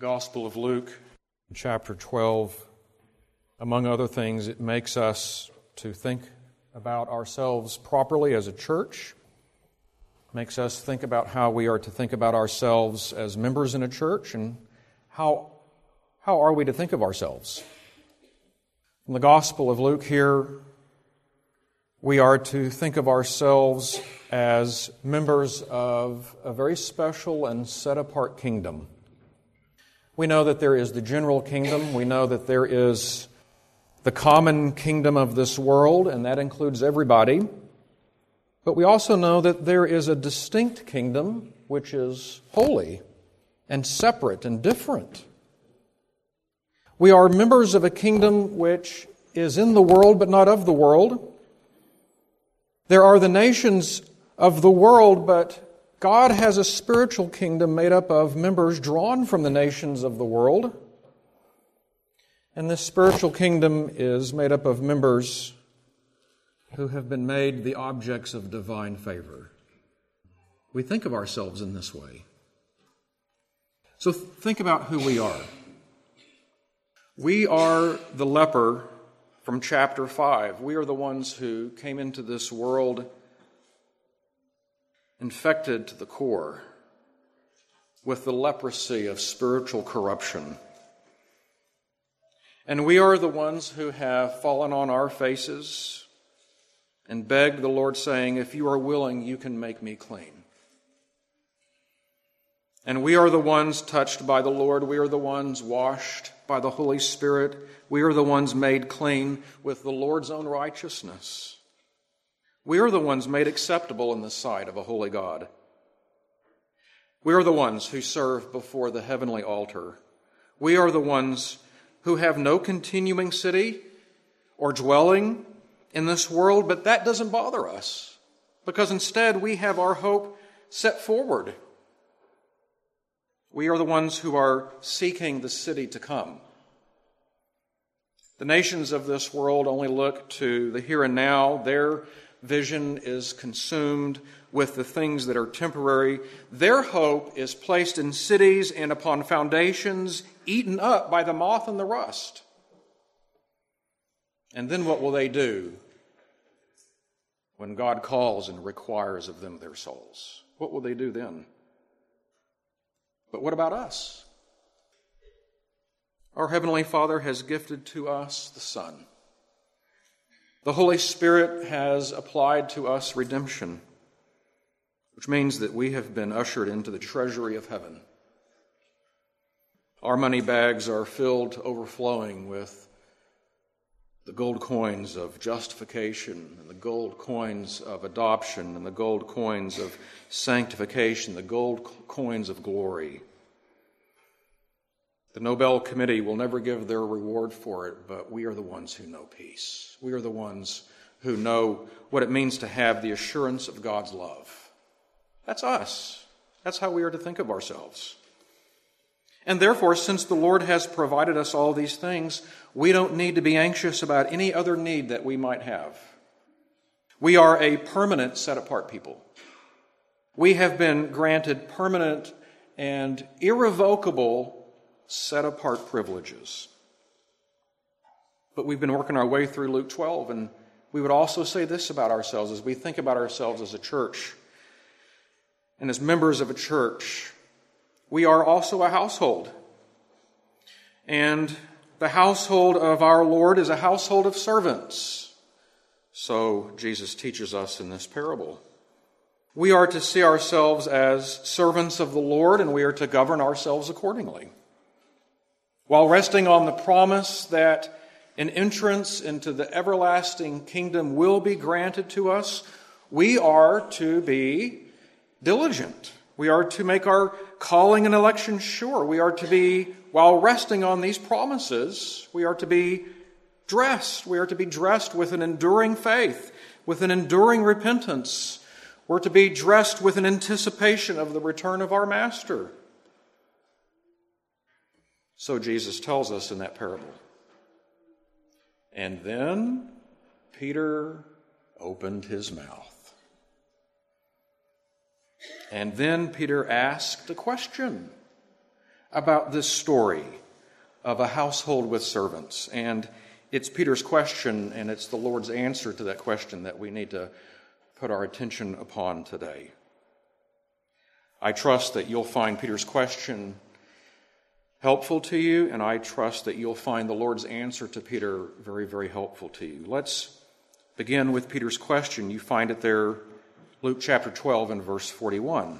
Gospel of Luke, chapter 12, among other things, it makes us to think about ourselves properly as a church. It makes us think about how we are to think about ourselves as members in a church, and how are we to think of ourselves. In the Gospel of Luke here, we are to think of ourselves as members of a very special and set-apart kingdom. We know that there is the general kingdom. We know that there is the common kingdom of this world, and that includes everybody. But we also know that there is a distinct kingdom which is holy and separate and different. We are members of a kingdom which is in the world but not of the world. There are the nations of the world, but God has a spiritual kingdom made up of members drawn from the nations of the world. And this spiritual kingdom is made up of members who have been made the objects of divine favor. We think of ourselves in this way. So think about who we are. We are the leper from chapter 5. We are the ones who came into this world infected to the core with the leprosy of spiritual corruption. And we are the ones who have fallen on our faces and begged the Lord, saying, "If you are willing, you can make me clean." And we are the ones touched by the Lord. We are the ones washed by the Holy Spirit. We are the ones made clean with the Lord's own righteousness. We are the ones made acceptable in the sight of a holy God. We are the ones who serve before the heavenly altar. We are the ones who have no continuing city or dwelling in this world, but that doesn't bother us, because instead we have our hope set forward. We are the ones who are seeking the city to come. The nations of this world only look to the here and now. Their vision is consumed with the things that are temporary. Their hope is placed in cities and upon foundations eaten up by the moth and the rust. And then what will they do when God calls and requires of them their souls? What will they do then? But what about us? Our Heavenly Father has gifted to us the Son. The Holy Spirit has applied to us redemption, which means that we have been ushered into the treasury of heaven. Our money bags are filled to overflowing with the gold coins of justification, and the gold coins of adoption, and the gold coins of sanctification, the gold coins of glory. The Nobel Committee will never give their reward for it, but we are the ones who know peace. We are the ones who know what it means to have the assurance of God's love. That's us. That's how we are to think of ourselves. And therefore, since the Lord has provided us all these things, we don't need to be anxious about any other need that we might have. We are a permanent, set-apart people. We have been granted permanent and irrevocable set-apart privileges. But we've been working our way through Luke 12, and we would also say this about ourselves as we think about ourselves as a church and as members of a church. We are also a household. And the household of our Lord is a household of servants. So Jesus teaches us in this parable. We are to see ourselves as servants of the Lord, and we are to govern ourselves accordingly, while resting on the promise that an entrance into the everlasting kingdom will be granted to us. We are to be diligent. We are to make our calling and election sure. We are to be, while resting on these promises, we are to be dressed. We are to be dressed with an enduring faith, with an enduring repentance. We're to be dressed with an anticipation of the return of our Master. So Jesus tells us in that parable. And then Peter opened his mouth. And then Peter asked a question. about this story of a household with servants. And it's Peter's question, and it's the Lord's answer to that question that we need to put our attention upon today. I trust that you'll find Peter's question helpful to you, and I trust that you'll find the Lord's answer to Peter very, very helpful to you. Let's begin with Peter's question. You find it there, Luke chapter 12 and verse 41.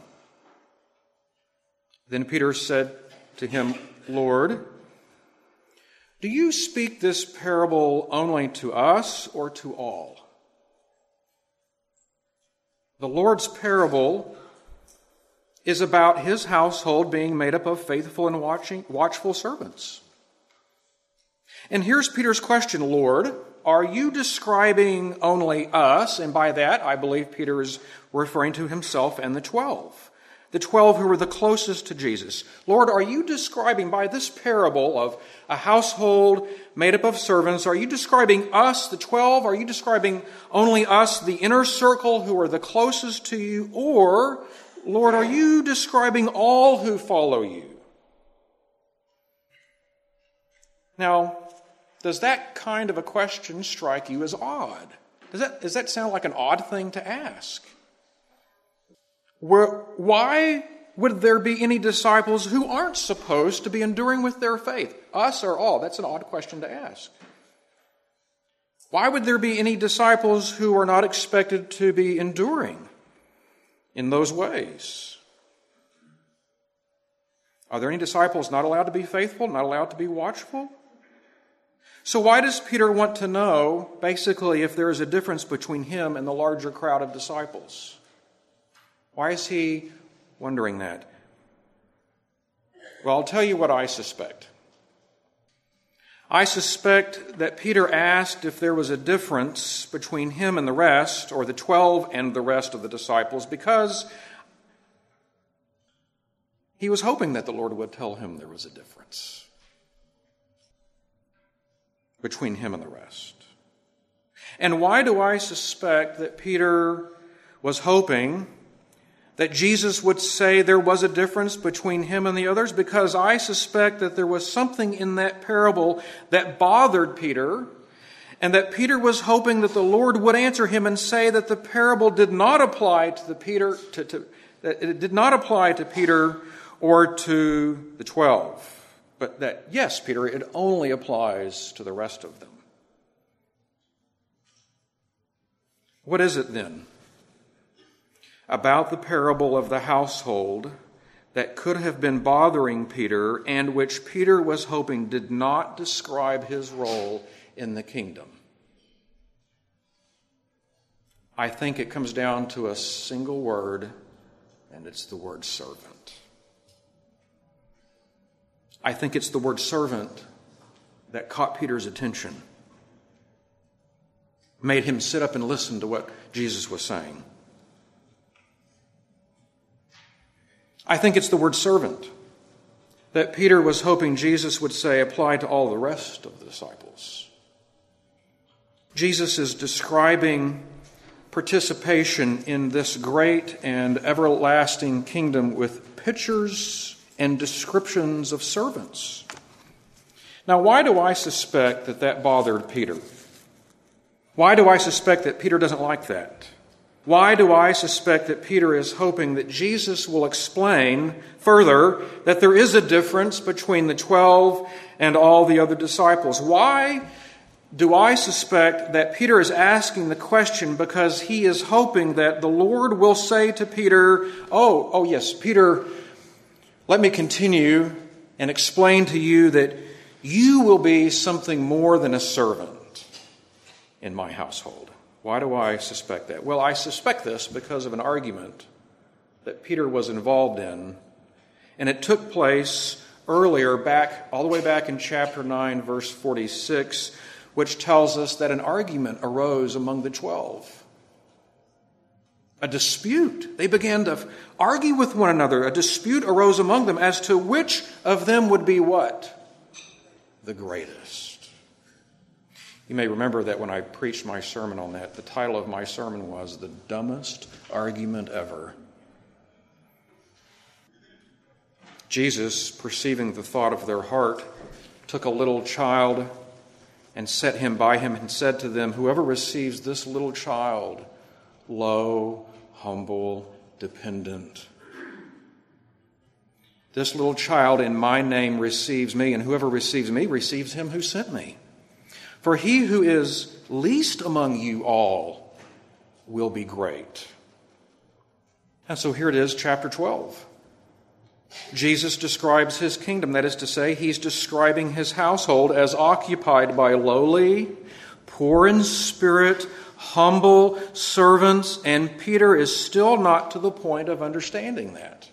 Then Peter said to him, Lord, do you speak this parable only to us or to all? The Lord's parable is about his household being made up of faithful and watchful servants. And here's Peter's question, Lord, are you describing only us? And by that, I believe Peter is referring to himself and the 12. The 12 who were the closest to Jesus. Lord, are you describing by this parable of a household made up of servants, are you describing us, the 12? Are you describing only us, the inner circle who are the closest to you? Or, Lord, are you describing all who follow you? Now, does that kind of a question strike you as odd? Does that sound like an odd thing to ask? Why would there be any disciples who aren't supposed to be enduring with their faith? Us or all? That's an odd question to ask. Why would there be any disciples who are not expected to be enduring in those ways? Are there any disciples not allowed to be faithful, not allowed to be watchful? So why does Peter want to know, basically, if there is a difference between him and the larger crowd of disciples? Why is he wondering that? Well, I'll tell you what I suspect. I suspect that Peter asked if there was a difference between him and the rest, or the 12 and the rest of the disciples, because he was hoping that the Lord would tell him there was a difference between him and the rest. And why do I suspect that Peter was hoping that Jesus would say there was a difference between him and the others? Because I suspect that there was something in that parable that bothered Peter, and that Peter was hoping that the Lord would answer him and say that the parable did not apply to Peter or to the 12, but that, yes, Peter, it only applies to the rest of them. What is it then about the parable of the household that could have been bothering Peter and which Peter was hoping did not describe his role in the kingdom? I think it comes down to a single word, and it's the word servant. I think it's the word servant that caught Peter's attention, made him sit up and listen to what Jesus was saying. I think it's the word servant that Peter was hoping Jesus would say apply to all the rest of the disciples. Jesus is describing participation in this great and everlasting kingdom with pictures and descriptions of servants. Now, why do I suspect that bothered Peter? Why do I suspect that Peter doesn't like that? Why do I suspect that Peter is hoping that Jesus will explain further that there is a difference between the 12 and all the other disciples? Why do I suspect that Peter is asking the question because he is hoping that the Lord will say to Peter, oh yes, Peter, let me continue and explain to you that you will be something more than a servant in my household. Why do I suspect that? Well, I suspect this because of an argument that Peter was involved in, and it took place earlier, all the way back in chapter 9, verse 46, which tells us that an argument arose among the 12. A dispute. They began to argue with one another. A dispute arose among them as to which of them would be what? The greatest. You may remember that when I preached my sermon on that, the title of my sermon was The Dumbest Argument Ever. Jesus, perceiving the thought of their heart, took a little child and set him by him and said to them, "Whoever receives this little child, low, humble, dependent. This little child in my name receives me, and whoever receives me receives him who sent me. For he who is least among you all will be great." And so here it is, chapter 12. Jesus describes his kingdom. That is to say, he's describing his household as occupied by lowly, poor in spirit, humble servants, and Peter is still not to the point of understanding that.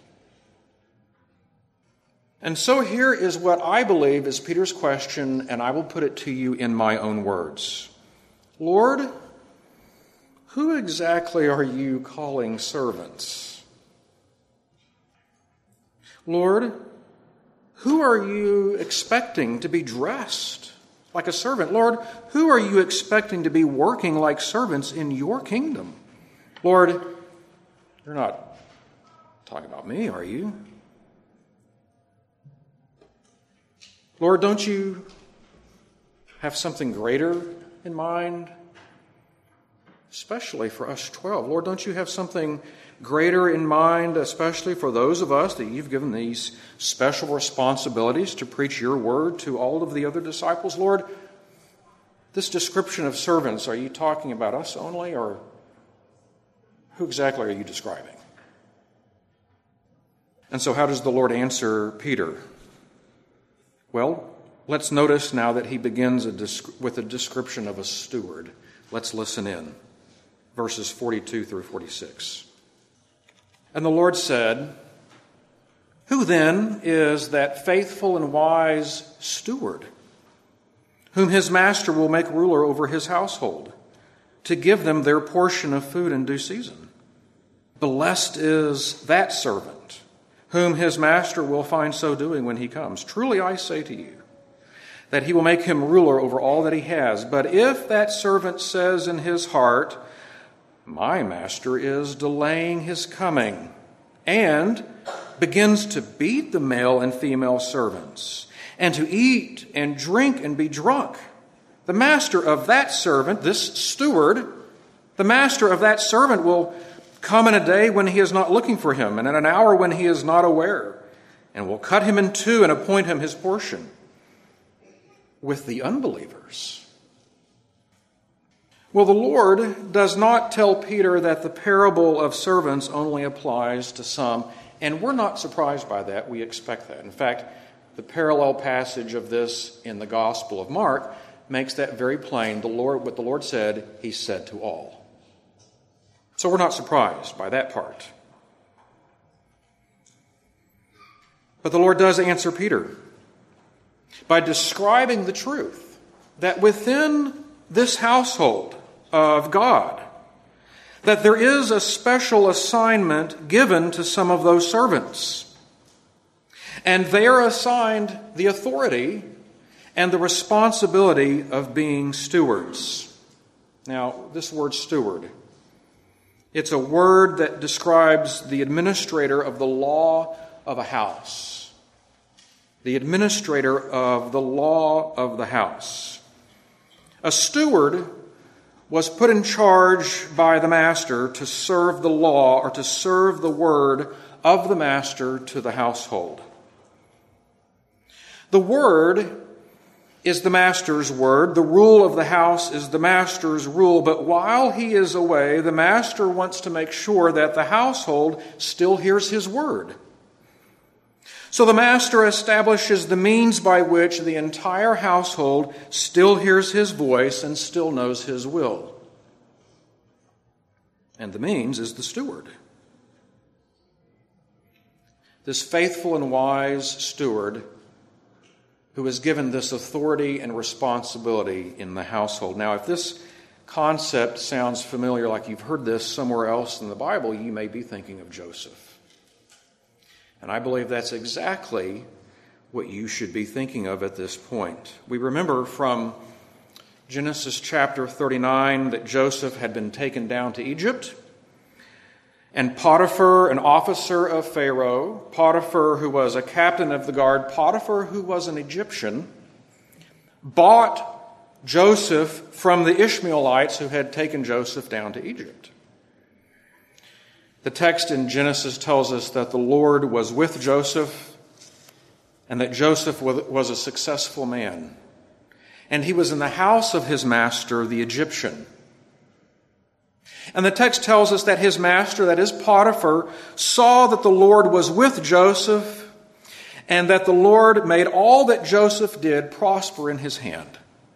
And so here is what I believe is Peter's question, and I will put it to you in my own words. Lord, who exactly are you calling servants? Lord, who are you expecting to be dressed like a servant? Lord, who are you expecting to be working like servants in your kingdom? Lord, you're not talking about me, are you? Lord, don't you have something greater in mind? Especially for us 12. Lord, don't you have something greater in mind, especially for those of us that you've given these special responsibilities to preach your word to all of the other disciples? Lord, this description of servants, are you talking about us only, or who exactly are you describing? And so how does the Lord answer Peter? Well, let's notice now that he begins with a description of a steward. Let's listen in. Verses 42 through 46. And the Lord said, "Who then is that faithful and wise steward, whom his master will make ruler over his household, to give them their portion of food in due season? Blessed is that servant, whom his master will find so doing when he comes. Truly I say to you, that he will make him ruler over all that he has. But if that servant says in his heart, 'My master is delaying his coming,' and begins to beat the male and female servants, and to eat and drink and be drunk, the master of that servant," this steward, "the master of that servant will come in a day when he is not looking for him, and in an hour when he is not aware, and will cut him in two and appoint him his portion with the unbelievers." Well, the Lord does not tell Peter that the parable of servants only applies to some, and we're not surprised by that. We expect that. In fact, the parallel passage of this in the Gospel of Mark makes that very plain. What the Lord said, he said to all. So we're not surprised by that part. But the Lord does answer Peter by describing the truth that within this household of God, that there is a special assignment given to some of those servants. And they are assigned the authority and the responsibility of being stewards. Now, this word steward, it's a word that describes the administrator of the law of a house. The administrator of the law of the house. A steward was put in charge by the master to serve the law or to serve the word of the master to the household. The word is the master's word. The rule of the house is the master's rule. But while he is away, the master wants to make sure that the household still hears his word. So the master establishes the means by which the entire household still hears his voice and still knows his will. And the means is the steward. This faithful and wise steward who is given this authority and responsibility in the household. Now, if this concept sounds familiar, like you've heard this somewhere else in the Bible, you may be thinking of Joseph. And I believe that's exactly what you should be thinking of at this point. We remember from Genesis chapter 39 that Joseph had been taken down to Egypt. And Potiphar, an officer of Pharaoh, Potiphar, who was a captain of the guard, Potiphar, who was an Egyptian, bought Joseph from the Ishmaelites who had taken Joseph down to Egypt. The text in Genesis tells us that the Lord was with Joseph and that Joseph was a successful man. And he was in the house of his master, the Egyptian. And the text tells us that his master, that is Potiphar, saw that the Lord was with Joseph and that the Lord made all that Joseph did prosper in his hand.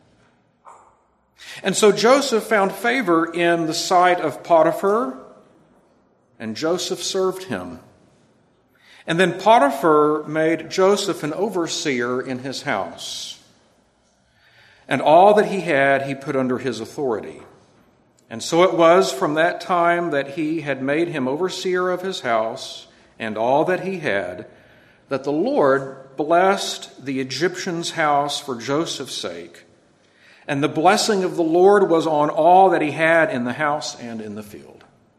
And so Joseph found favor in the sight of Potiphar, and Joseph served him. And then Potiphar made Joseph an overseer in his house. And all that he had, he put under his authority. And so it was from that time that he had made him overseer of his house and all that he had, that the Lord blessed the Egyptian's house for Joseph's sake. And the blessing of the Lord was on all that he had in the house and in the field.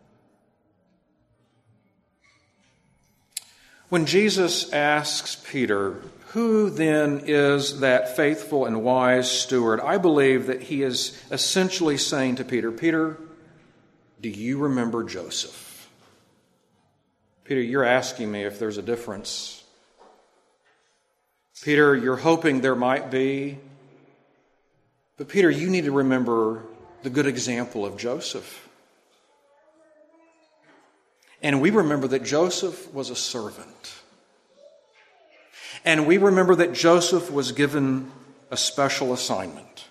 When Jesus asks Peter, "Who then is that faithful and wise steward?" I believe that he is essentially saying to Peter, "Peter, do you remember Joseph?" Peter, you're asking me if there's a difference. Peter, you're hoping there might be. But Peter, you need to remember the good example of Joseph. And we remember that Joseph was a servant. And we remember that Joseph was given a special assignment.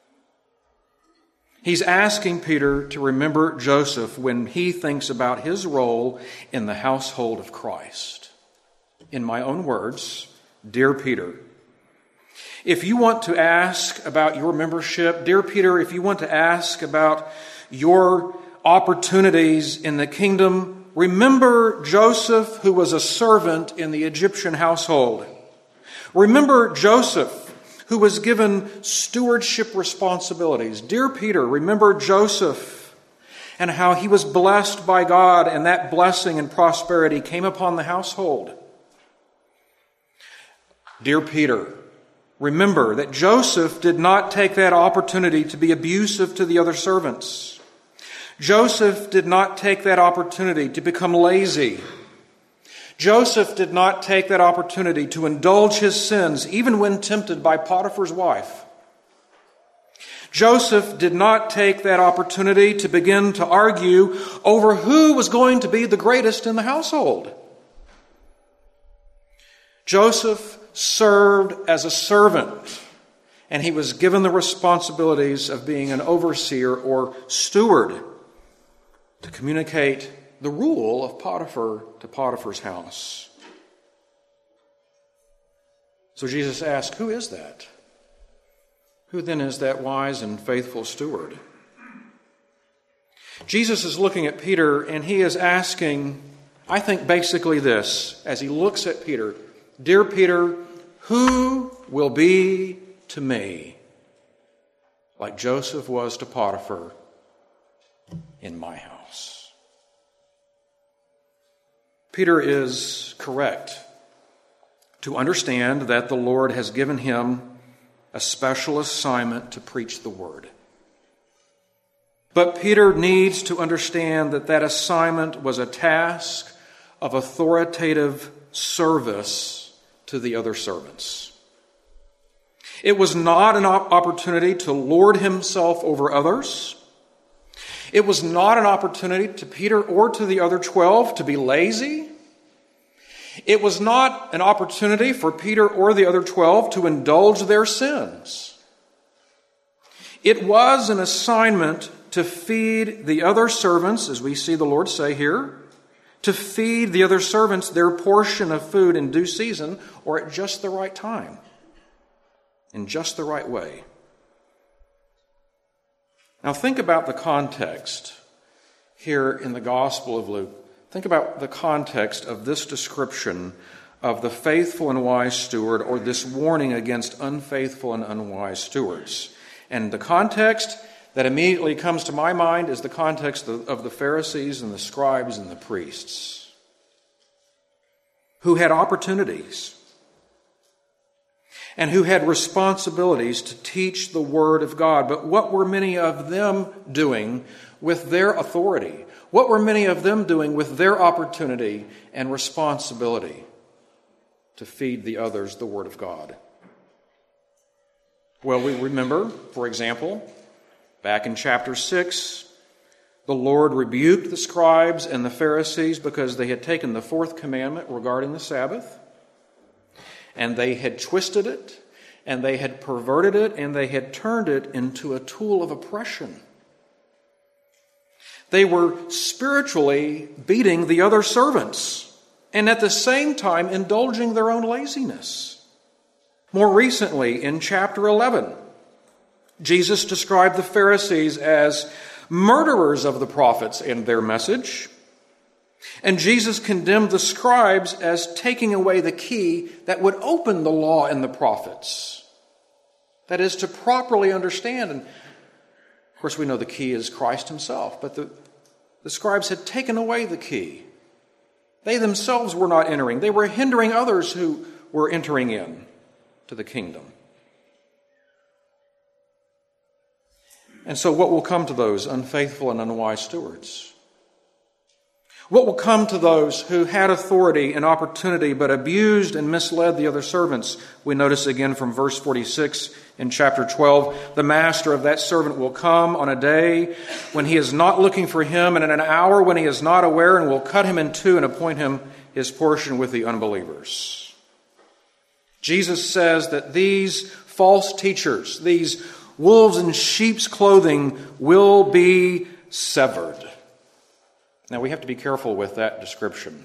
He's asking Peter to remember Joseph when he thinks about his role in the household of Christ. In my own words, dear Peter, if you want to ask about your membership, dear Peter, if you want to ask about your opportunities in the kingdom, remember Joseph, who was a servant in the Egyptian household. Remember Joseph, who was given stewardship responsibilities. Dear Peter, remember Joseph and how he was blessed by God, and that blessing and prosperity came upon the household. Dear Peter, remember that Joseph did not take that opportunity to be abusive to the other servants. Joseph did not take that opportunity to become lazy. Joseph did not take that opportunity to indulge his sins, even when tempted by Potiphar's wife. Joseph did not take that opportunity to begin to argue over who was going to be the greatest in the household. Joseph served as a servant, and he was given the responsibilities of being an overseer or steward to communicate the rule of Potiphar to Potiphar's house. So Jesus asked, who is that? Who then is that wise and faithful steward? Jesus is looking at Peter and he is asking, I think basically this, as he looks at Peter, dear Peter, who will be to me like Joseph was to Potiphar in my house? Peter is correct to understand that the Lord has given him a special assignment to preach the word. But Peter needs to understand that that assignment was a task of authoritative service to the other servants. It was not an opportunity to lord himself over others. It was not an opportunity to Peter or to the other 12 to be lazy. It was not an opportunity for Peter or the other 12 to indulge their sins. It was an assignment to feed the other servants, as we see the Lord say here, to feed the other servants their portion of food in due season or at just the right time, in just the right way. Now think about the context here in the Gospel of Luke. Think about the context of this description of the faithful and wise steward, or this warning against unfaithful and unwise stewards. And the context, that immediately comes to my mind is the context of the Pharisees and the scribes and the priests, who had opportunities and who had responsibilities to teach the Word of God. But what were many of them doing with their authority? What were many of them doing with their opportunity and responsibility to feed the others the Word of God? Well, we remember, for example, back in chapter 6, the Lord rebuked the scribes and the Pharisees because they had taken the fourth commandment regarding the Sabbath, and they had twisted it, and they had perverted it, and they had turned it into a tool of oppression. They were spiritually beating the other servants, and at the same time indulging their own laziness. More recently, in chapter 11, Jesus described the Pharisees as murderers of the prophets and their message. And Jesus condemned the scribes as taking away the key that would open the law and the prophets. That is, to properly understand. And of course, we know the key is Christ himself. But the scribes had taken away the key. They themselves were not entering. They were hindering others who were entering in to the kingdom. And so what will come to those unfaithful and unwise stewards? What will come to those who had authority and opportunity but abused and misled the other servants? We notice again from verse 46 in chapter 12, the master of that servant will come on a day when he is not looking for him, and in an hour when he is not aware, and will cut him in two and appoint him his portion with the unbelievers. Jesus says that these false teachers, these wolves in sheep's clothing, will be severed. Now, we have to be careful with that description.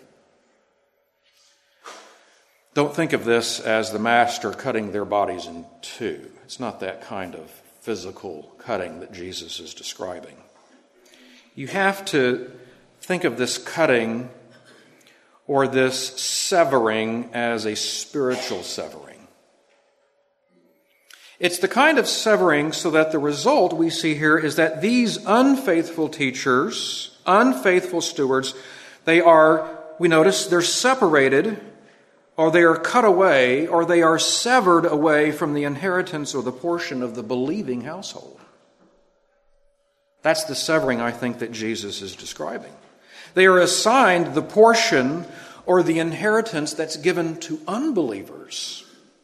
Don't think of this as the master cutting their bodies in two. It's not that kind of physical cutting that Jesus is describing. You have to think of this cutting or this severing as a spiritual severing. It's the kind of severing so that the result we see here is that these unfaithful teachers, unfaithful stewards, we notice they're separated, or they are cut away, or they are severed away from the inheritance or the portion of the believing household. That's the severing, I think, that Jesus is describing. They are assigned the portion or the inheritance that's given to unbelievers.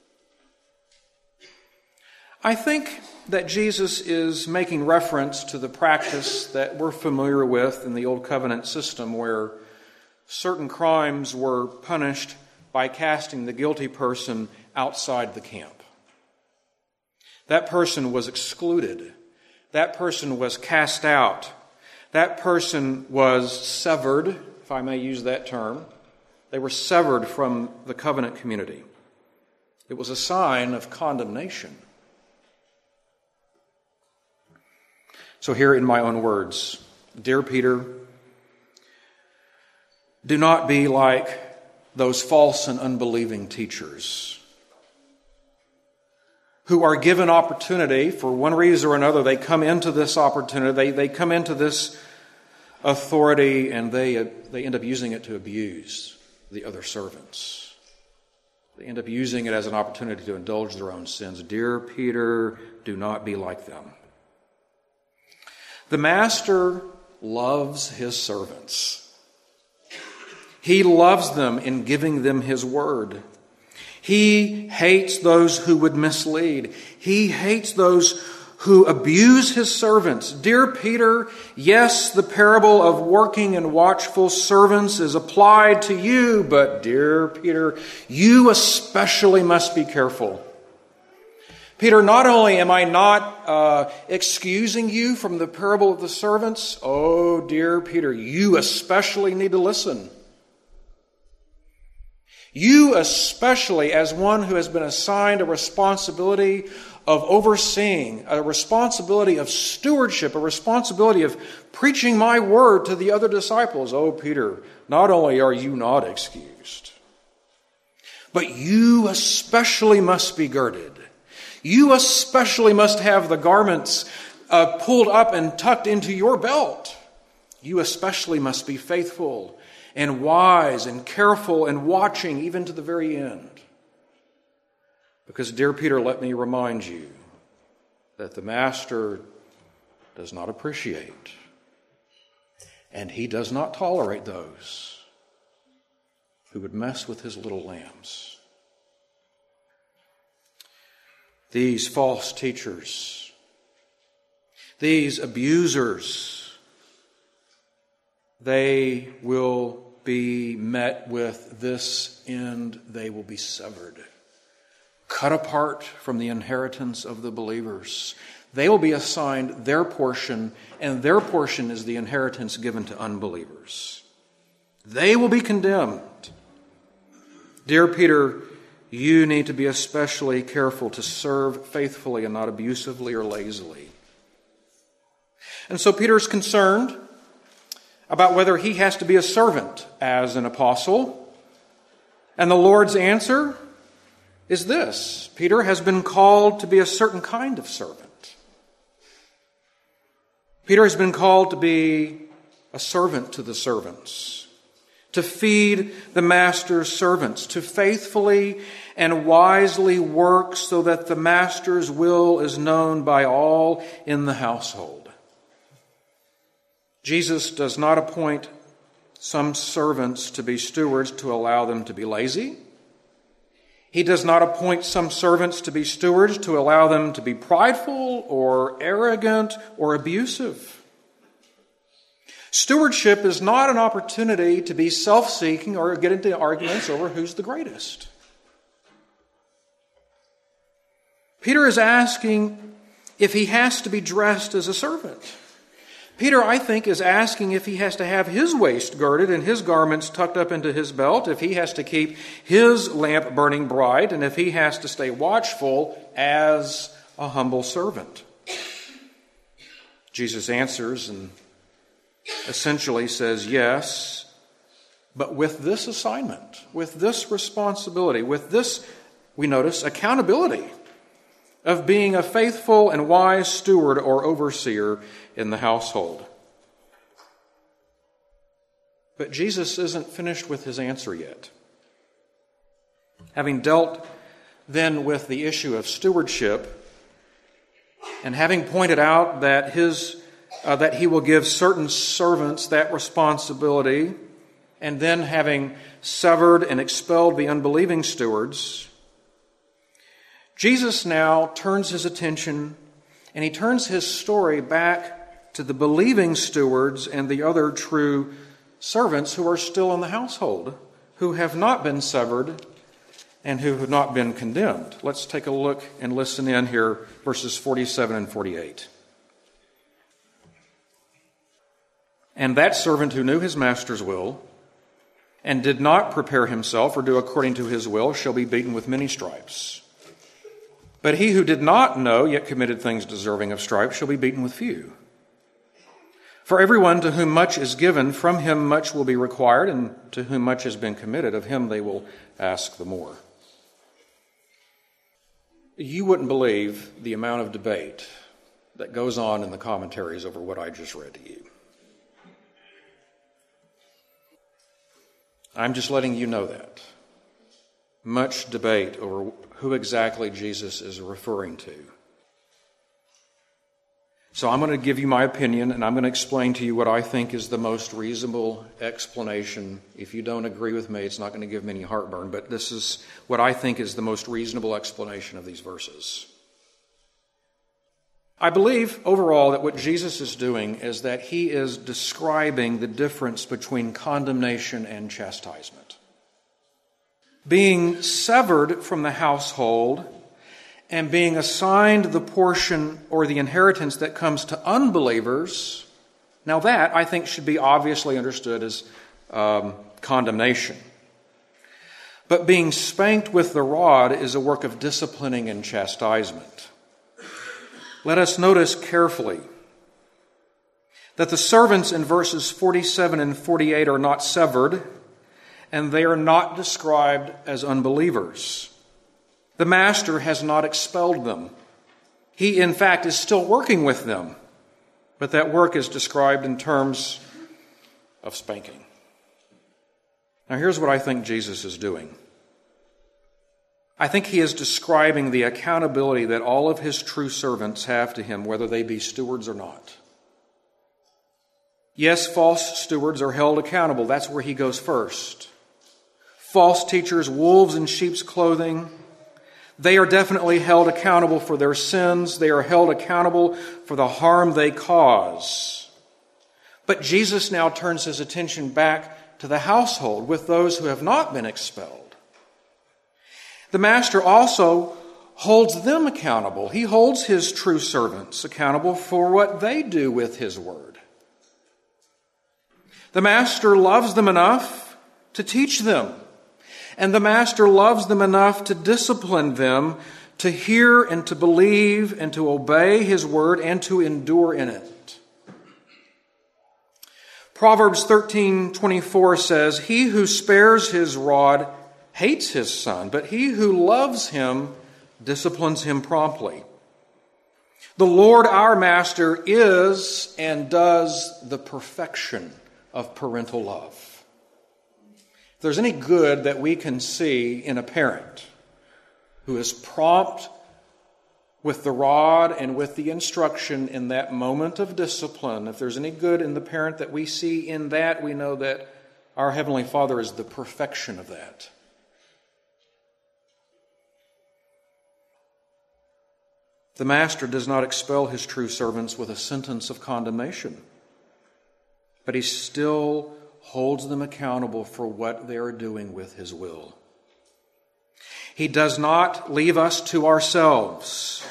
I think that Jesus is making reference to the practice that we're familiar with in the Old Covenant system, where certain crimes were punished by casting the guilty person outside the camp. That person was excluded. That person was cast out. That person was severed, if I may use that term. They were severed from the covenant community. It was a sign of condemnation. So here in my own words, dear Peter, do not be like those false and unbelieving teachers who are given opportunity for one reason or another. They come into this opportunity, they come into this authority, and they end up using it to abuse the other servants. They end up using it as an opportunity to indulge their own sins. Dear Peter, do not be like them. The master loves his servants. He loves them in giving them his word. He hates those who would mislead. He hates those who abuse his servants. Dear Peter, yes, the parable of working and watchful servants is applied to you, but dear Peter, you especially must be careful. Peter, not only am I not excusing you from the parable of the servants, oh, dear Peter, you especially need to listen. You especially, as one who has been assigned a responsibility of overseeing, a responsibility of stewardship, a responsibility of preaching my word to the other disciples. Oh, Peter, not only are you not excused, but you especially must be girded. You especially must have the garments pulled up and tucked into your belt. You especially must be faithful and wise and careful and watching even to the very end. Because, dear Peter, let me remind you that the Master does not appreciate and he does not tolerate those who would mess with his little lambs. These false teachers, these abusers, they will be met with this end. They will be severed, cut apart from the inheritance of the believers. They will be assigned their portion, and their portion is the inheritance given to unbelievers. They will be condemned. Dear Peter, you need to be especially careful to serve faithfully and not abusively or lazily. And so Peter is concerned about whether he has to be a servant as an apostle. And the Lord's answer is this: Peter has been called to be a certain kind of servant. Peter has been called to be a servant to the servants, to feed the master's servants, to faithfully and wisely work so that the master's will is known by all in the household. Jesus does not appoint some servants to be stewards to allow them to be lazy. He does not appoint some servants to be stewards to allow them to be prideful or arrogant or abusive. Stewardship is not an opportunity to be self-seeking or get into arguments over who's the greatest. Peter is asking if he has to be dressed as a servant. Peter, I think, is asking if he has to have his waist girded and his garments tucked up into his belt, if he has to keep his lamp burning bright, and if he has to stay watchful as a humble servant. Jesus answers and essentially says yes, but with this assignment, with this responsibility, with this, we notice, accountability of being a faithful and wise steward or overseer in the household. But Jesus isn't finished with his answer yet. Having dealt then with the issue of stewardship, and having pointed out that that he will give certain servants that responsibility, and then having severed and expelled the unbelieving stewards, Jesus now turns his attention and he turns his story back to the believing stewards and the other true servants who are still in the household, who have not been severed and who have not been condemned. Let's take a look and listen in here, verses 47 and 48. And that servant who knew his master's will and did not prepare himself or do according to his will shall be beaten with many stripes. But he who did not know, yet committed things deserving of stripes, shall be beaten with few. For everyone to whom much is given, from him much will be required, and to whom much has been committed, of him they will ask the more. You wouldn't believe the amount of debate that goes on in the commentaries over what I just read to you. I'm just letting you know that. Much debate over who exactly Jesus is referring to. So I'm going to give you my opinion, and I'm going to explain to you what I think is the most reasonable explanation. If you don't agree with me, it's not going to give me any heartburn, but this is what I think is the most reasonable explanation of these verses. I believe overall that what Jesus is doing is that he is describing the difference between condemnation and chastisement. Being severed from the household and being assigned the portion or the inheritance that comes to unbelievers, now that, I think, should be obviously understood as condemnation. But being spanked with the rod is a work of disciplining and chastisement. Let us notice carefully that the servants in verses 47 and 48 are not severed, and they are not described as unbelievers. The master has not expelled them. He, in fact, is still working with them. But that work is described in terms of spanking. Now here's what I think Jesus is doing. I think he is describing the accountability that all of his true servants have to him, whether they be stewards or not. Yes, false stewards are held accountable. That's where he goes first. False teachers, wolves in sheep's clothing, they are definitely held accountable for their sins. They are held accountable for the harm they cause. But Jesus now turns his attention back to the household with those who have not been expelled. The master also holds them accountable. He holds his true servants accountable for what they do with his word. The master loves them enough to teach them. And the master loves them enough to discipline them, to hear and to believe and to obey his word and to endure in it. Proverbs 13:24 says, "He who spares his rod hates his son, but he who loves him disciplines him promptly." The Lord our master is and does the perfection of parental love. If there's any good that we can see in a parent who is prompt with the rod and with the instruction in that moment of discipline, if there's any good in the parent that we see in that, we know that our Heavenly Father is the perfection of that. The master does not expel his true servants with a sentence of condemnation, but he still holds them accountable for what they are doing with his will. He does not leave us to ourselves.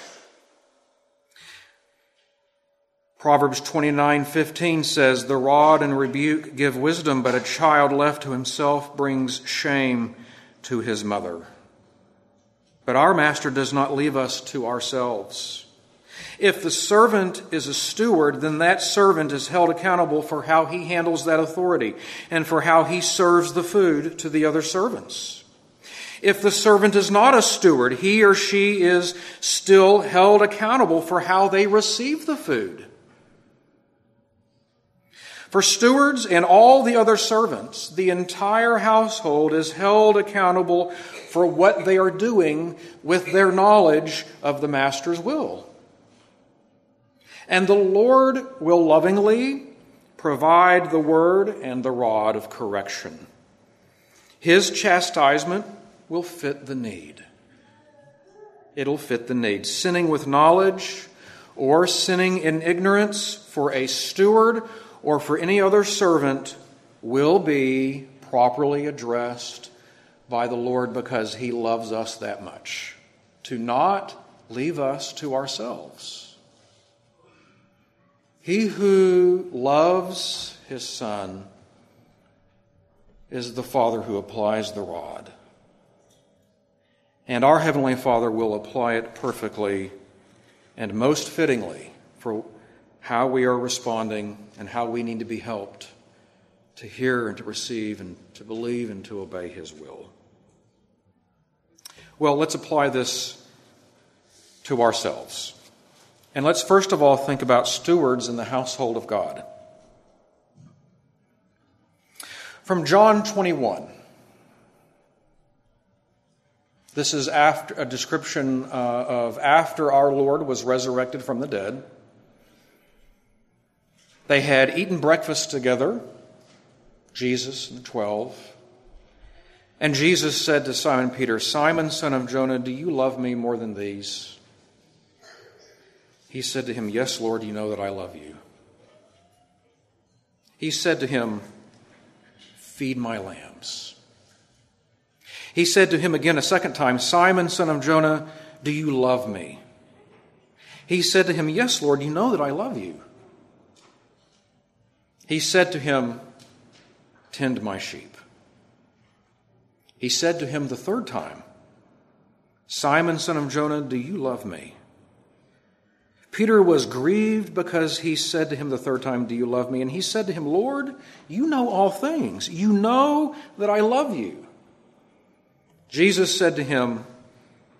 Proverbs 29:15 says, "The rod and rebuke give wisdom, but a child left to himself brings shame to his mother." But our master does not leave us to ourselves. If the servant is a steward, then that servant is held accountable for how he handles that authority and for how he serves the food to the other servants. If the servant is not a steward, he or she is still held accountable for how they receive the food. For stewards and all the other servants, the entire household is held accountable for what they are doing with their knowledge of the master's will. And the Lord will lovingly provide the word and the rod of correction. His chastisement will fit the need. It'll fit the need. Sinning with knowledge or sinning in ignorance for a steward or for any other servant will be properly addressed by the Lord because he loves us that much. To not leave us to ourselves. He who loves his son is the Father who applies the rod. And our Heavenly Father will apply it perfectly and most fittingly for how we are responding and how we need to be helped to hear and to receive and to believe and to obey his will. Well, let's apply this to ourselves. And let's first of all think about stewards in the household of God. From John 21. This is after a description of after our Lord was resurrected from the dead. They had eaten breakfast together, Jesus and the 12. And Jesus said to Simon Peter, "Simon, son of Jonah, do you love me more than these?" He said to him, "Yes, Lord, you know that I love you." He said to him, "Feed my lambs." He said to him again a second time, "Simon, son of Jonah, do you love me?" He said to him, "Yes, Lord, you know that I love you." He said to him, "Tend my sheep." He said to him the third time, "Simon, son of Jonah, do you love me?" Peter was grieved because he said to him the third time, "Do you love me?" And he said to him, "Lord, you know all things. You know that I love you." Jesus said to him,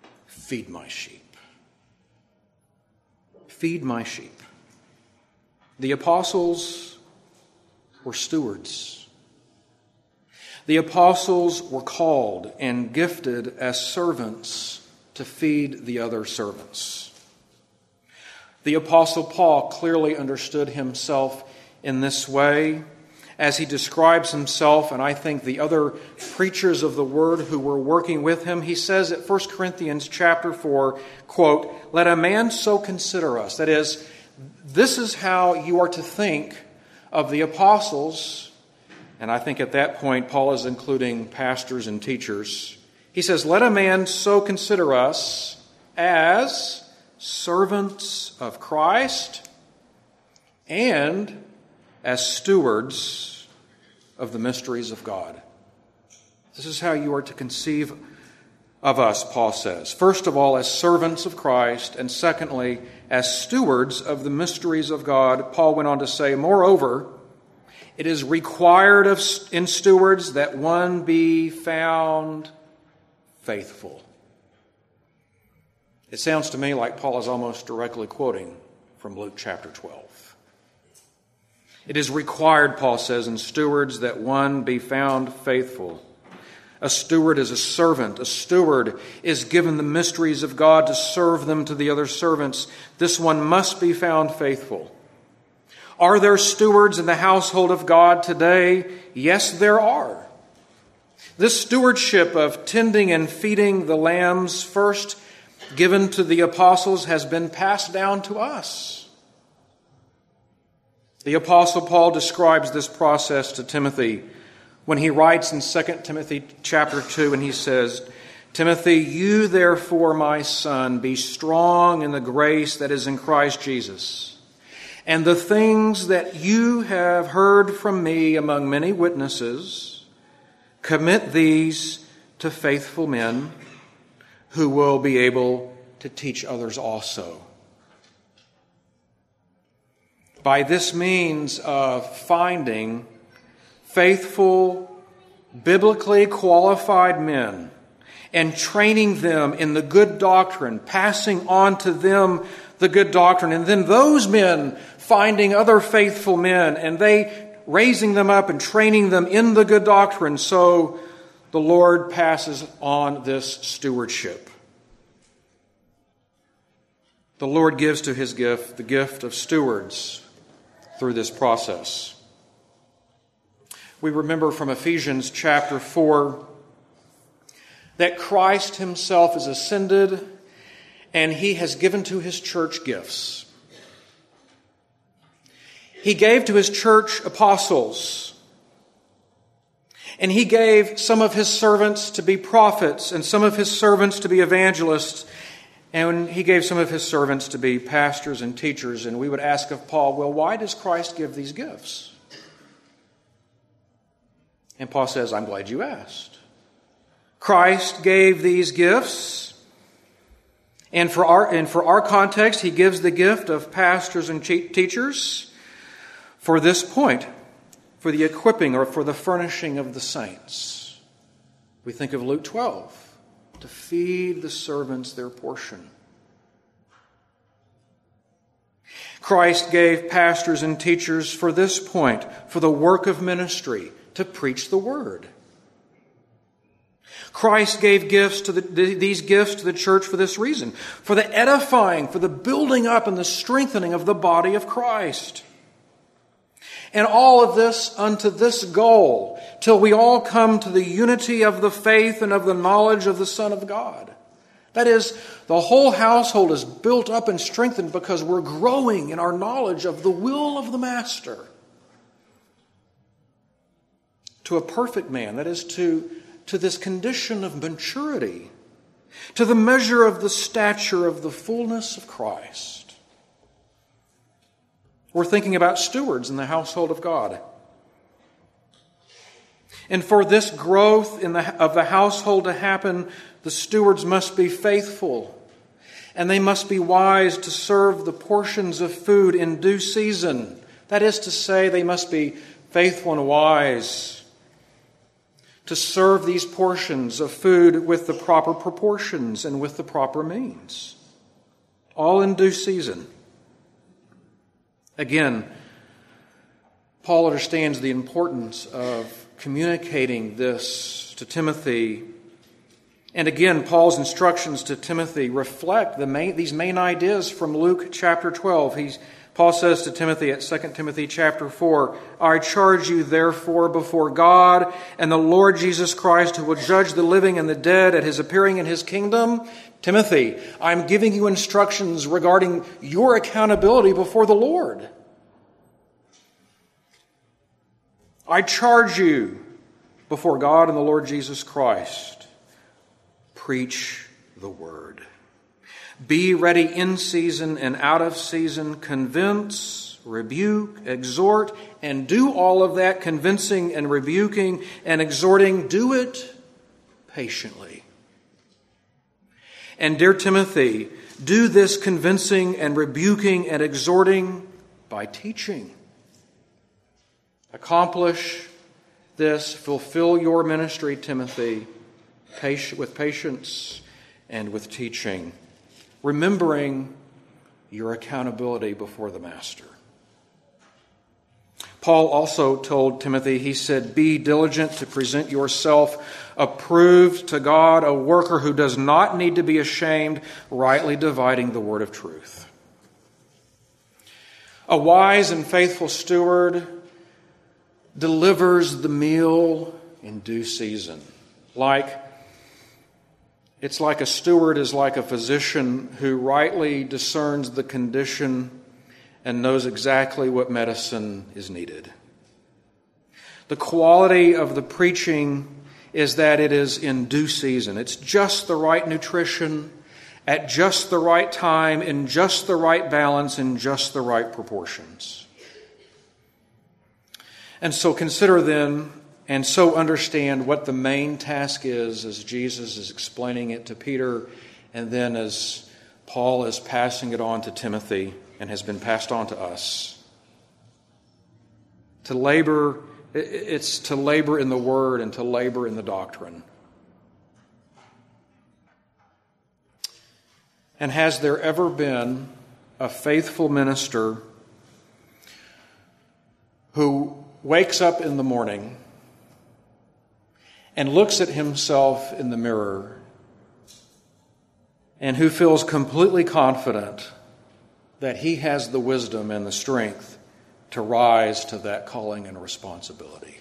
"Feed my sheep. Feed my sheep." The apostles were stewards. The apostles were called and gifted as servants to feed the other servants. The Apostle Paul clearly understood himself in this way as he describes himself, and I think the other preachers of the Word who were working with him. He says at 1 Corinthians chapter 4, quote, "Let a man so consider us." That is, this is how you are to think of the apostles. And I think at that point, Paul is including pastors and teachers. He says, "Let a man so consider us as servants of Christ and as stewards of the mysteries of God." This is how you are to conceive of us, Paul says. First of all, as servants of Christ, and secondly, as stewards of the mysteries of God. Paul went on to say, "Moreover, it is required in stewards that one be found faithful." It sounds to me like Paul is almost directly quoting from Luke chapter 12. It is required, Paul says, in stewards that one be found faithful. A steward is a servant. A steward is given the mysteries of God to serve them to the other servants. This one must be found faithful. Are there stewards in the household of God today? Yes, there are. This stewardship of tending and feeding the lambs, first given to the apostles, has been passed down to us. The Apostle Paul describes this process to Timothy when he writes in 2 Timothy chapter 2, and he says, "Timothy, you therefore, my son, be strong in the grace that is in Christ Jesus. And the things that you have heard from me among many witnesses, commit these to faithful men who will be able to teach others also." By this means of finding faithful, biblically qualified men and training them in the good doctrine, passing on to them the good doctrine, and then those men finding other faithful men and they raising them up and training them in the good doctrine, so the Lord passes on this stewardship. The Lord gives to His gift the gift of stewards through this process. We remember from Ephesians chapter 4 that Christ Himself is ascended and He has given to His church gifts. He gave to His church apostles, and He gave some of His servants to be prophets and some of His servants to be evangelists, and He gave some of His servants to be pastors and teachers. And we would ask of Paul, well, why does Christ give these gifts? And Paul says, I'm glad you asked. Christ gave these gifts, and for our context, He gives the gift of pastors and teachers for this point, for the equipping or for the furnishing of the saints. We think of Luke 12. To feed the servants their portion. Christ gave pastors and teachers for this point, for the work of ministry, to preach the word. Christ gave gifts to these gifts to the church for this reason, for the edifying, for the building up and the strengthening of the body of Christ. And all of this unto this goal, till we all come to the unity of the faith and of the knowledge of the Son of God. That is, the whole household is built up and strengthened because we're growing in our knowledge of the will of the Master. To a perfect man, that is, to this condition of maturity, to the measure of the stature of the fullness of Christ. We're thinking about stewards in the household of God. And for this growth of the household to happen, the stewards must be faithful. And they must be wise to serve the portions of food in due season. That is to say, they must be faithful and wise to serve these portions of food with the proper proportions and with the proper means. All in due season. Again, Paul understands the importance of communicating this to Timothy. And again, Paul's instructions to Timothy reflect these main ideas from Luke chapter 12. Paul says to Timothy at 2 Timothy chapter 4, I charge you therefore before God and the Lord Jesus Christ, who will judge the living and the dead at his appearing in his kingdom. Timothy, I'm giving you instructions regarding your accountability before the Lord. I charge you before God and the Lord Jesus Christ. Preach the word. Be ready in season and out of season. Convince, rebuke, exhort, and do all of that convincing and rebuking and exhorting. Do it patiently. And dear Timothy, do this convincing and rebuking and exhorting by teaching. Accomplish this, fulfill your ministry, Timothy, with patience and with teaching, remembering your accountability before the Master. Paul also told Timothy, he said, be diligent to present yourself approved to God, a worker who does not need to be ashamed, rightly dividing the word of truth. A wise and faithful steward delivers the meal in due season. It's like a steward is like a physician who rightly discerns the condition and knows exactly what medicine is needed. The quality of the preaching is that it is in due season. It's just the right nutrition, at just the right time, in just the right balance, in just the right proportions. And so consider then, and so understand what the main task is as Jesus is explaining it to Peter, and then as Paul is passing it on to Timothy and has been passed on to us. To labor, it's to labor in the Word and to labor in the doctrine. And has there ever been a faithful minister who wakes up in the morning and looks at himself in the mirror and who feels completely confident that he has the wisdom and the strength to rise to that calling and responsibility?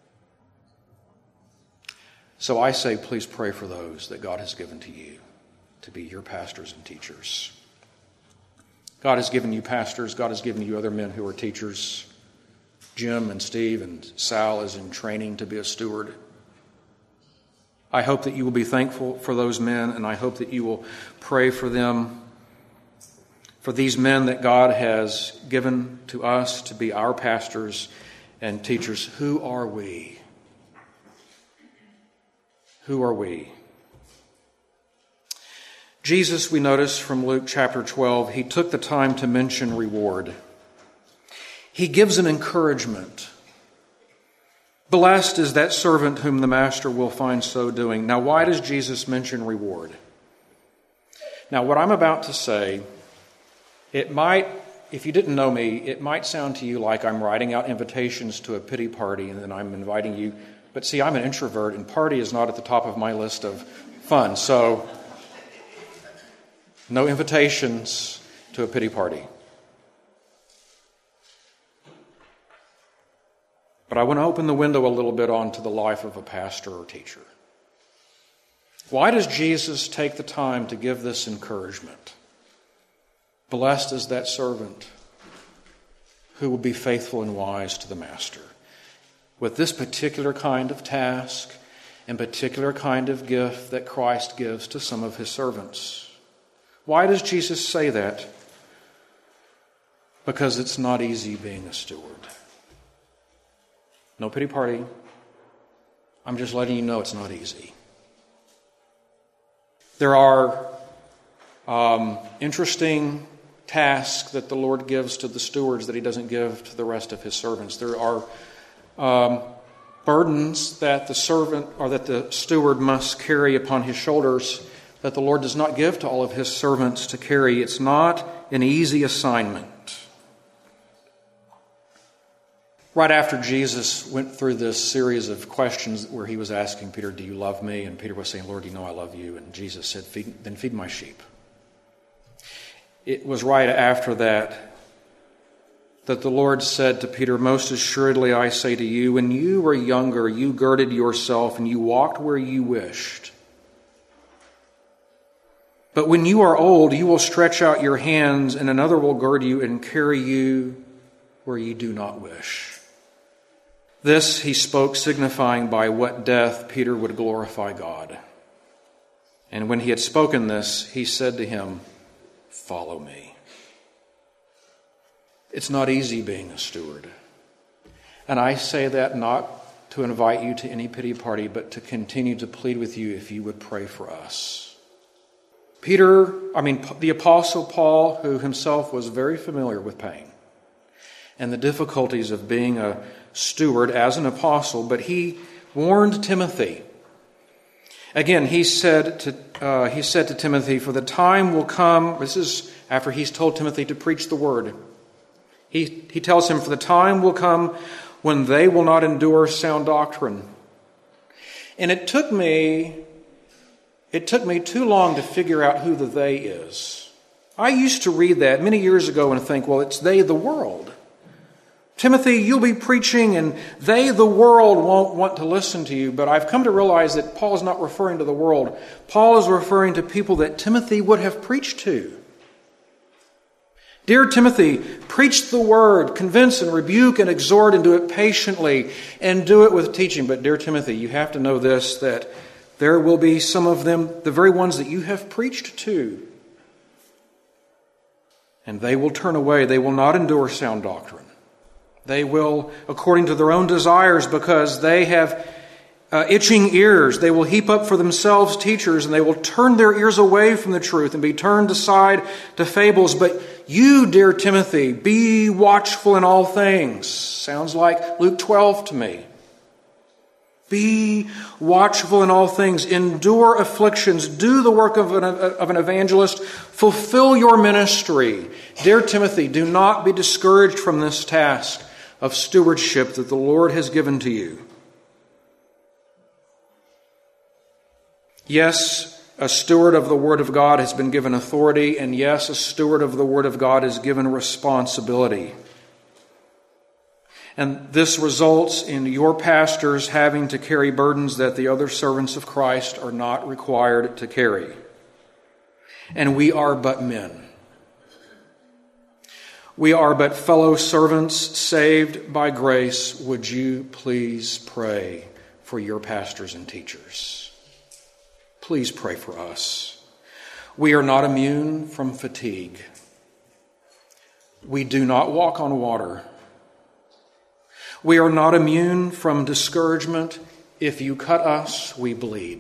So I say, please pray for those that God has given to you to be your pastors and teachers. God has given you pastors. God has given you other men who are teachers. Jim and Steve and Sal is in training to be a steward. I hope that you will be thankful for those men, and I hope that you will pray for them, for these men that God has given to us to be our pastors and teachers. Who are we? Who are we? Jesus, we notice from Luke chapter 12, he took the time to mention reward. He gives an encouragement. Blessed is that servant whom the master will find so doing. Now, why does Jesus mention reward? Now, what I'm about to say, it might, if you didn't know me, it might sound to you like I'm writing out invitations to a pity party and then I'm inviting you. But see, I'm an introvert and party is not at the top of my list of fun. So, no invitations to a pity party. But I want to open the window a little bit onto the life of a pastor or teacher. Why does Jesus take the time to give this encouragement? Blessed is that servant who will be faithful and wise to the master. With this particular kind of task and particular kind of gift that Christ gives to some of his servants. Why does Jesus say that? Because it's not easy being a steward. No pity party. I'm just letting you know it's not easy. There are interesting tasks that the Lord gives to the stewards that he doesn't give to the rest of his servants. There are burdens that the servant or that the steward must carry upon his shoulders that the Lord does not give to all of his servants to carry. It's not an easy assignment. Right after Jesus went through this series of questions where he was asking Peter, "Do you love me?" And Peter was saying, "Lord, you know I love you." And Jesus said, "Then feed my sheep." It was right after that the Lord said to Peter, "Most assuredly I say to you, when you were younger, you girded yourself and you walked where you wished. But when you are old, you will stretch out your hands and another will gird you and carry you where you do not wish." This he spoke, signifying by what death Peter would glorify God. And when he had spoken this, he said to him, "Follow me." It's not easy being a steward. And I say that not to invite you to any pity party, but to continue to plead with you if you would pray for us. The Apostle Paul, who himself was very familiar with pain and the difficulties of being a steward as an apostle, but he warned Timothy. Again, he said to Timothy, "For the time will come," this is after he's told Timothy to preach the word. He tells him, "For the time will come when they will not endure sound doctrine." And it took me too long to figure out who the "they" is. I used to read that many years ago and think, well, it's they, the world. Timothy, you'll be preaching and they, the world, won't want to listen to you. But I've come to realize that Paul's not referring to the world. Paul is referring to people that Timothy would have preached to. Dear Timothy, preach the word, convince and rebuke and exhort and do it patiently and do it with teaching. But dear Timothy, you have to know this, that there will be some of them, the very ones that you have preached to. And they will turn away. They will not endure sound doctrine. They will, according to their own desires, because they have itching ears, they will heap up for themselves teachers, and they will turn their ears away from the truth and be turned aside to fables. But you, dear Timothy, be watchful in all things. Sounds like Luke 12 to me. Be watchful in all things. Endure afflictions. Do the work of an evangelist. Fulfill your ministry. Dear Timothy, do not be discouraged from this task of stewardship that the Lord has given to you. Yes, a steward of the Word of God has been given authority, and yes, a steward of the Word of God is given responsibility. And this results in your pastors having to carry burdens that the other servants of Christ are not required to carry. And we are but men. We are but fellow servants saved by grace. Would you please pray for your pastors and teachers? Please pray for us. We are not immune from fatigue. We do not walk on water. We are not immune from discouragement. If you cut us, we bleed.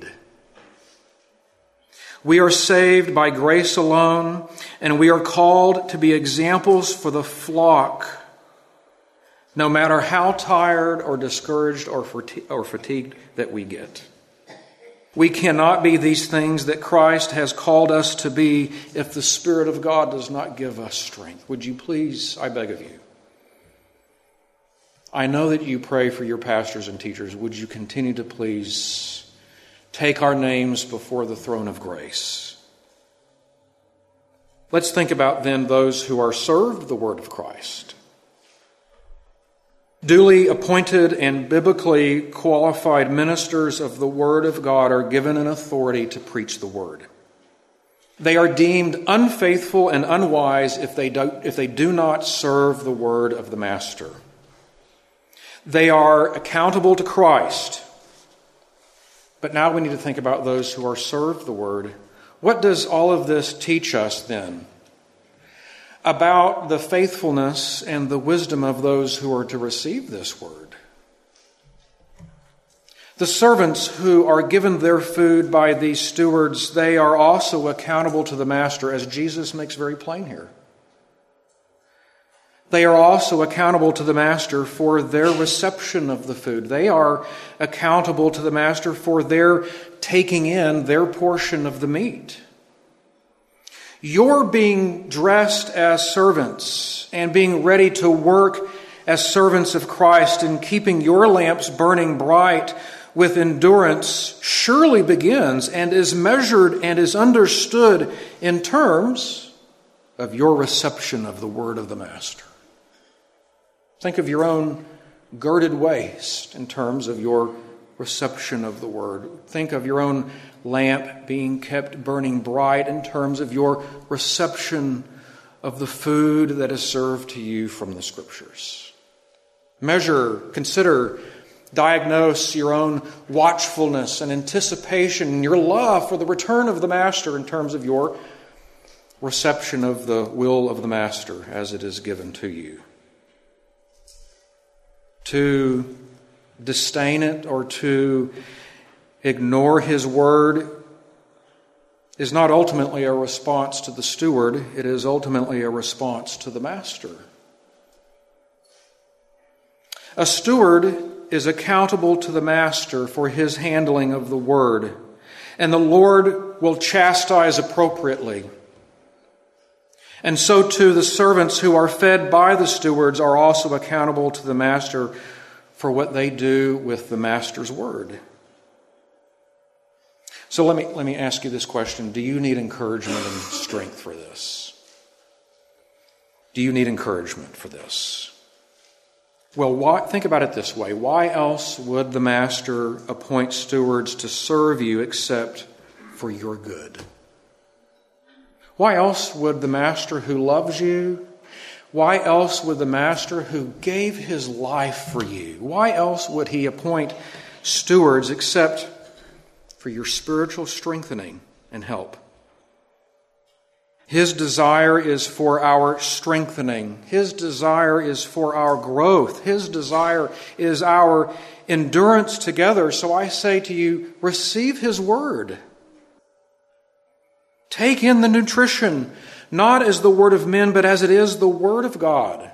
We are saved by grace alone, and we are called to be examples for the flock, no matter how tired or discouraged or fatigued that we get. We cannot be these things that Christ has called us to be if the Spirit of God does not give us strength. Would you please, I beg of you, I know that you pray for your pastors and teachers. Would you continue to please take our names before the throne of grace? Let's think about then those who are served the word of Christ. Duly appointed and biblically qualified ministers of the Word of God are given an authority to preach the Word. They are deemed unfaithful and unwise if they do not serve the Word of the Master. They are accountable to Christ. But now we need to think about those who are served the Word. What does all of this teach us then about the faithfulness and the wisdom of those who are to receive this Word? The servants who are given their food by these stewards, they are also accountable to the Master, as Jesus makes very plain here. They are also accountable to the Master for their reception of the food. They are accountable to the Master for their taking in their portion of the meat. You're being dressed as servants and being ready to work as servants of Christ in keeping your lamps burning bright with endurance surely begins and is measured and is understood in terms of your reception of the word of the Master. Think of your own girded waist in terms of your reception of the word. Think of your own lamp being kept burning bright in terms of your reception of the food that is served to you from the Scriptures. Measure, consider, diagnose your own watchfulness and anticipation and your love for the return of the Master in terms of your reception of the will of the Master as it is given to you. To disdain it or to ignore His word is not ultimately a response to the steward, it is ultimately a response to the Master. A steward is accountable to the Master for his handling of the word, and the Lord will chastise appropriately. And so too the servants who are fed by the stewards are also accountable to the Master for what they do with the Master's word. So let me ask you this question. Do you need encouragement and strength for this? Do you need encouragement for this? Well, think about it this way. Why else would the Master appoint stewards to serve you except for your good? Why else would the Master who loves you, why else would the Master who gave His life for you, why else would He appoint stewards except for your spiritual strengthening and help? His desire is for our strengthening. His desire is for our growth. His desire is our endurance together. So I say to you, receive His word. Take in the nutrition, not as the word of men, but as it is the word of God.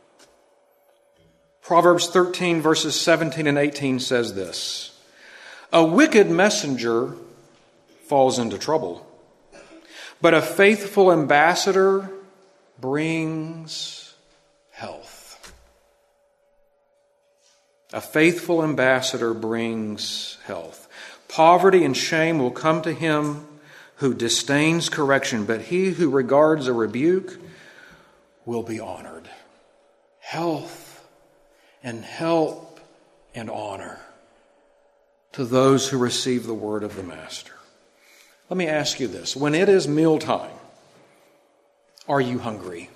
Proverbs 13, verses 17 and 18 says this: a wicked messenger falls into trouble, but a faithful ambassador brings health. A faithful ambassador brings health. Poverty and shame will come to him who disdains correction, but he who regards a rebuke will be honored. Health and help and honor to those who receive the word of the Master. Let me ask you this. When it is mealtime, are you hungry?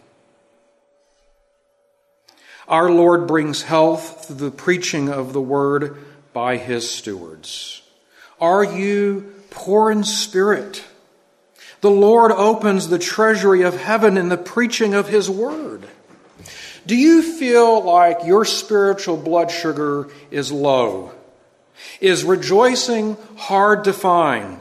Our Lord brings health through the preaching of the word by His stewards. Are you poor in spirit? The Lord opens the treasury of heaven in the preaching of His word. Do you feel like your spiritual blood sugar is low? Is rejoicing hard to find?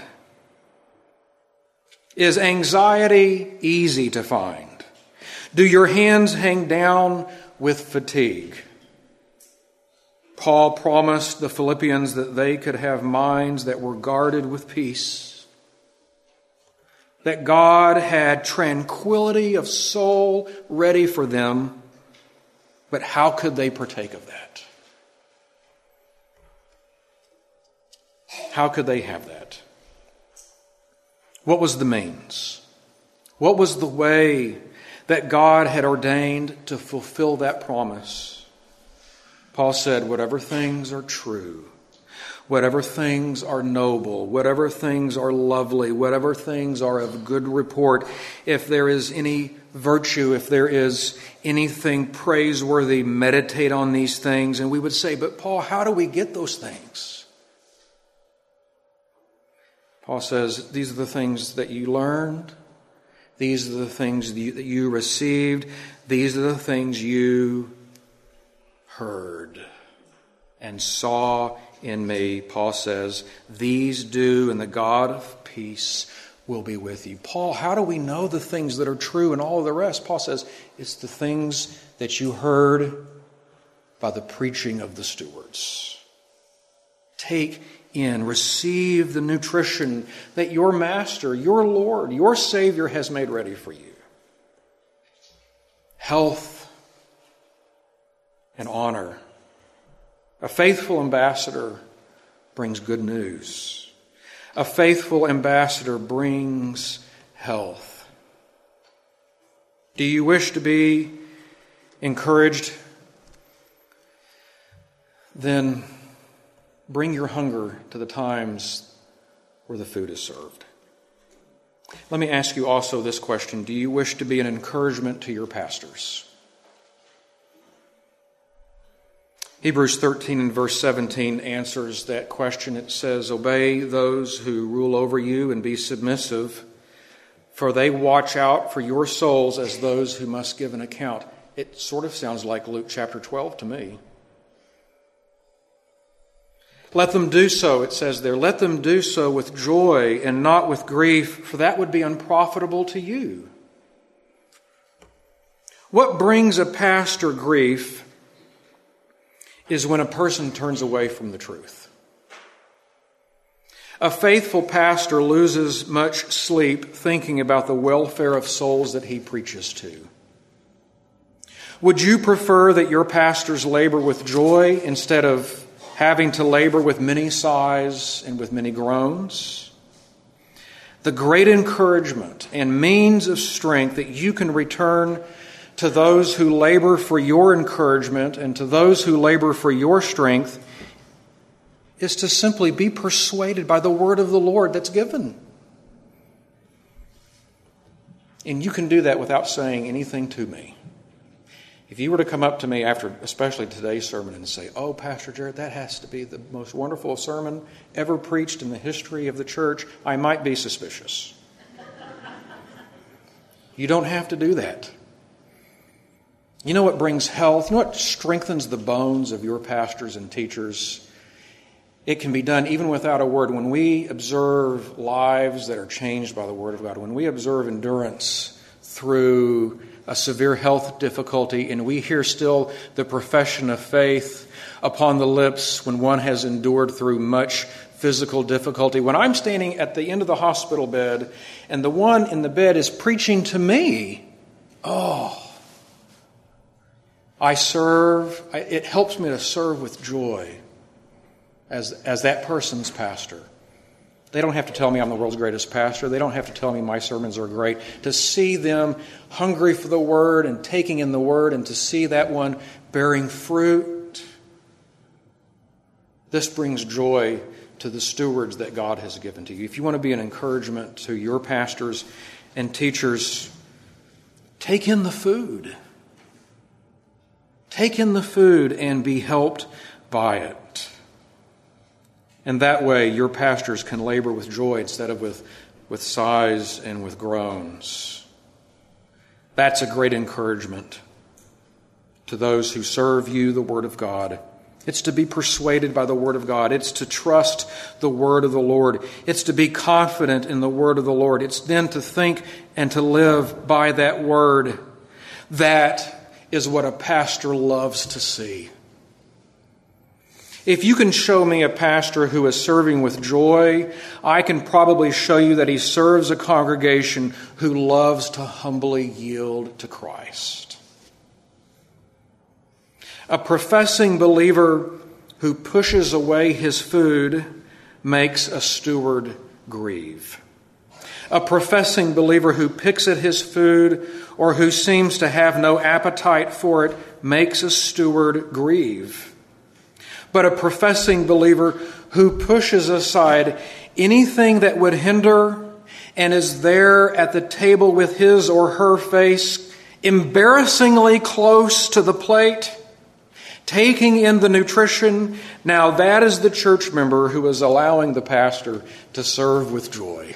Is anxiety easy to find? Do your hands hang down with fatigue? Paul promised the Philippians that they could have minds that were guarded with peace, that God had tranquility of soul ready for them, but how could they partake of that? How could they have that? What was the means? What was the way that God had ordained to fulfill that promise? Paul said, whatever things are true, whatever things are noble, whatever things are lovely, whatever things are of good report, if there is any virtue, if there is anything praiseworthy, meditate on these things. And we would say, but Paul, how do we get those things? Paul says, these are the things that you learned. These are the things that you received. These are the things you heard and saw in me. Paul says, these do, and the God of peace will be with you. Paul, how do we know the things that are true and all of the rest? Paul says, it's the things that you heard by the preaching of the stewards. Take in, receive the nutrition that your Master, your Lord, your Savior has made ready for you. Health and honor. A faithful ambassador brings good news. A faithful ambassador brings health. Do you wish to be encouraged? Then bring your hunger to the times where the food is served. Let me ask you also this question. Do you wish to be an encouragement to your pastors? Hebrews 13 and verse 17 answers that question. It says, "Obey those who rule over you and be submissive, for they watch out for your souls as those who must give an account." It sort of sounds like Luke chapter 12 to me. Let them do so, it says there. Let them do so with joy and not with grief, for that would be unprofitable to you. What brings a pastor grief is when a person turns away from the truth. A faithful pastor loses much sleep thinking about the welfare of souls that he preaches to. Would you prefer that your pastors labor with joy instead of having to labor with many sighs and with many groans? The great encouragement and means of strength that you can return to those who labor for your encouragement and to those who labor for your strength is to simply be persuaded by the word of the Lord that's given. And you can do that without saying anything to me. If you were to come up to me after, especially today's sermon, and say, "Oh, Pastor Jared, that has to be the most wonderful sermon ever preached in the history of the church," I might be suspicious. You don't have to do that. You know what brings health? You know what strengthens the bones of your pastors and teachers? It can be done even without a word. When we observe lives that are changed by the Word of God, when we observe endurance through a severe health difficulty, and we hear still the profession of faith upon the lips when one has endured through much physical difficulty. When I'm standing at the end of the hospital bed and the one in the bed is preaching to me, it helps me to serve with joy as that person's pastor. They don't have to tell me I'm the world's greatest pastor. They don't have to tell me my sermons are great. To see them hungry for the Word and taking in the Word, and to see that one bearing fruit, this brings joy to the stewards that God has given to you. If you want to be an encouragement to your pastors and teachers, take in the food. Take in the food and be helped by it. And that way, your pastors can labor with joy instead of with sighs and with groans. That's a great encouragement to those who serve you, the Word of God. It's to be persuaded by the Word of God. It's to trust the Word of the Lord. It's to be confident in the Word of the Lord. It's then to think and to live by that Word. That is what a pastor loves to see. If you can show me a pastor who is serving with joy, I can probably show you that he serves a congregation who loves to humbly yield to Christ. A professing believer who pushes away his food makes a steward grieve. A professing believer who picks at his food or who seems to have no appetite for it makes a steward grieve. But a professing believer who pushes aside anything that would hinder and is there at the table with his or her face embarrassingly close to the plate, taking in the nutrition, now that is the church member who is allowing the pastor to serve with joy.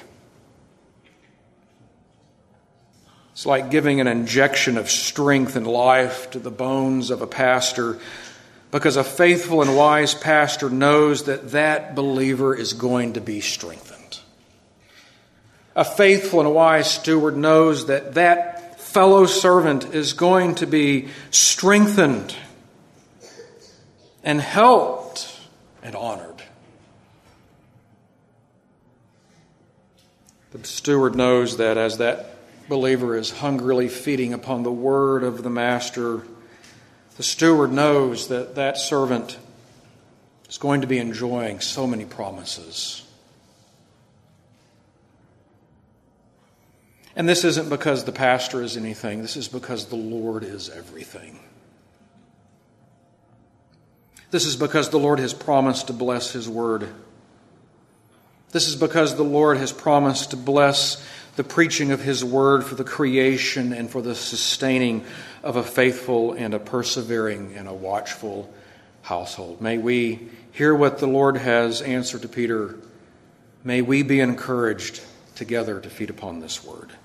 It's like giving an injection of strength and life to the bones of a pastor, because a faithful and wise pastor knows that that believer is going to be strengthened. A faithful and wise steward knows that that fellow servant is going to be strengthened and helped and honored. The steward knows that as that believer is hungrily feeding upon the word of the Master, The steward knows that that servant is going to be enjoying so many promises. And this isn't because the pastor is anything. This is because the Lord is everything. This is because the Lord has promised to bless His word. This is because the Lord has promised to bless the preaching of His word for the creation and for the sustaining of a faithful and a persevering and a watchful household. May we hear what the Lord has answered to Peter. May we be encouraged together to feed upon this word.